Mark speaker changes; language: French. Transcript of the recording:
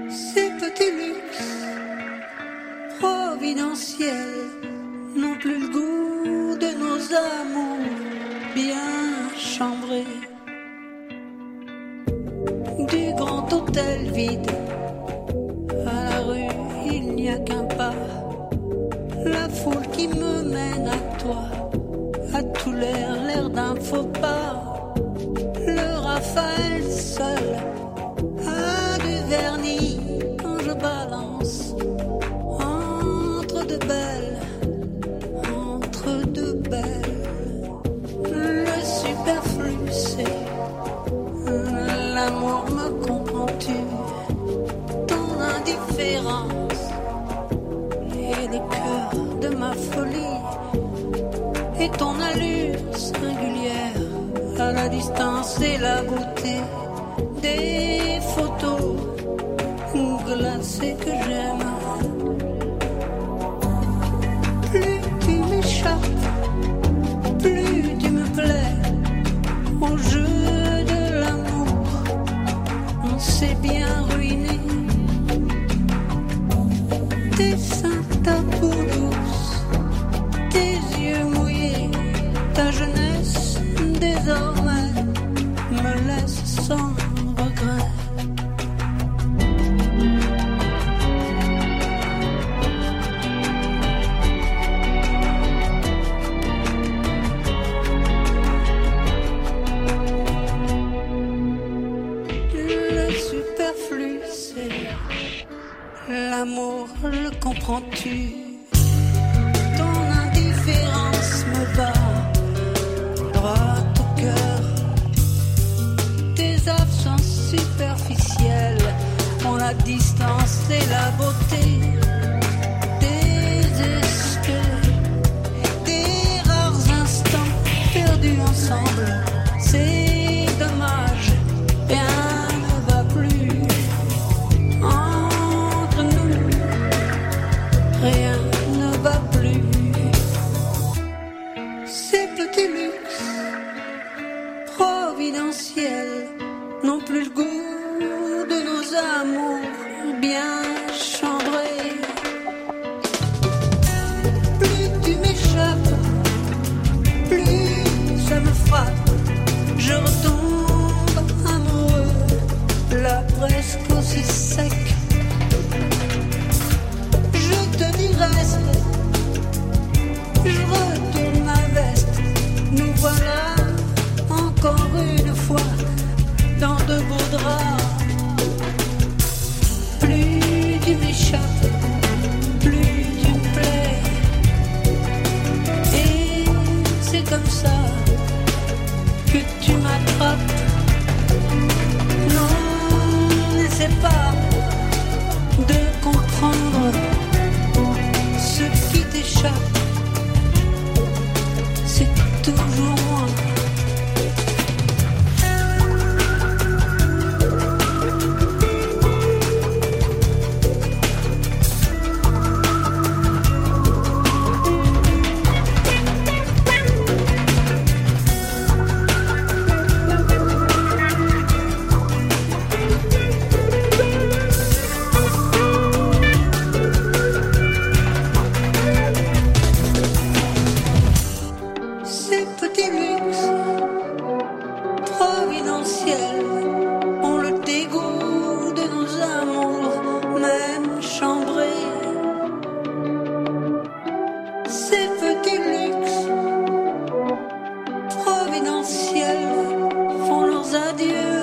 Speaker 1: Ces petits luxes providentiels n'ont plus le goût de nos amours bien chambrés. Du grand hôtel vide à la rue, il n'y a qu'un pas. La foule qui me mène à toi a tout l'air d'un faux pas. Le Raphaël seul a du vernis quand je balance entre deux belles. Le superflu c'est l'amour, me comprends-tu? Ton indifférence est le cœur de ma folie et ton allure singulière à la distance et la beauté des photos glacées que j'aime. Plus tu m'échappes, plus tu me plais. Au jeu de l'amour, on s'est bien ruiné. Tes seins, ta peau douce, tes yeux mouillés, ta jeunesse désormais me laisse sans regret. L'amour, le comprends-tu? Ton indifférence me bat droit au cœur. Tes absences superficielles ont la distance et la beauté désespérée. Des rares instants perdus ensemble, c'est dommage, rien ne va plus. Rien ne va plus. Ces petits luxes providentiels n'ont plus le goût de nos amours bien chambrés. Plus tu m'échappes, plus ça me frappe. Je retombe amoureux, là presque aussi sec. Reste, je retourne ma veste. Nous voilà encore une fois dans de beaux draps. Plus tu m'échappes, plus tu me plais. Et c'est comme ça que tu m'attrapes. Non, n'essaie pas de comprendre ce qui t'échappe, c'est toujours moi. Ont le dégoût de nos amours, même chambrés. Ces petits luxes providentiels font leurs adieux